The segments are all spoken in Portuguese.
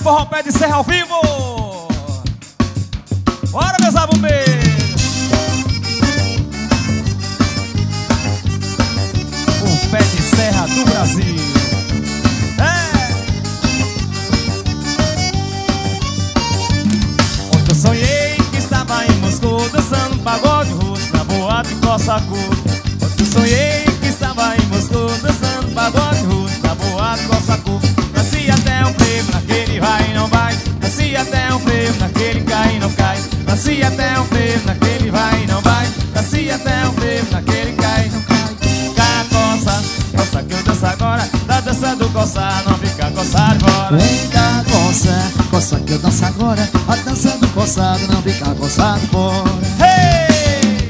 Forró Pé de Serra ao vivo. Bora, meus abumbeiros. O Pé de Serra do Brasil. Ontem eu sonhei que estava em Moscou, dançando pagode russo na boate Cossa Cor. Ontem eu sonhei que estava em Moscou, dançando pagode russo na boate Cossa Cor. Nasci até um frevo naquele vai e não vai. Nasci até um frevo naquele cai e não cai. Nasci até um frevo naquele vai e não vai. Nasci até um frevo naquele cai e não cai. Cai a coça, coça que eu danço agora. Da dança do coçar, não fica coçado fora. Vem cá, coça, coça que eu danço agora. A dança do coçado, não fica coçado fora. Hey!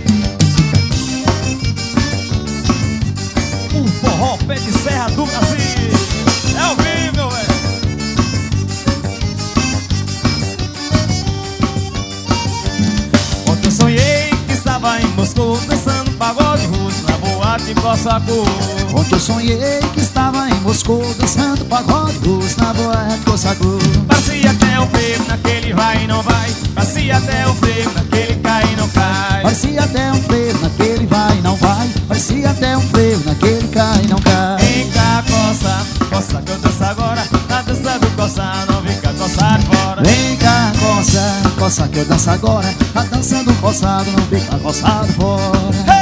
O Forró Pé de Serra do Brasil. É ao vivo, velho. Ontem eu sonhei que estava em Moscou, dançando pagode russo na boate Cossa Cor. Ontem eu sonhei que estava em Moscou, dançando pagode russo na boate Cossa Cor. Parecia até um frevo naquele vai e não vai. Parecia até um frevo naquele cai e não cai. Parecia até um frevo naquele vai e não vai. Parecia até um frevo naquele cai e não cai. Vem cá, coça, coça que eu danço agora. Na dança do coçar, não fica coçado fora. Vem cá, coça, coça que eu danço agora. A dança do coçado, não fica coçado fora.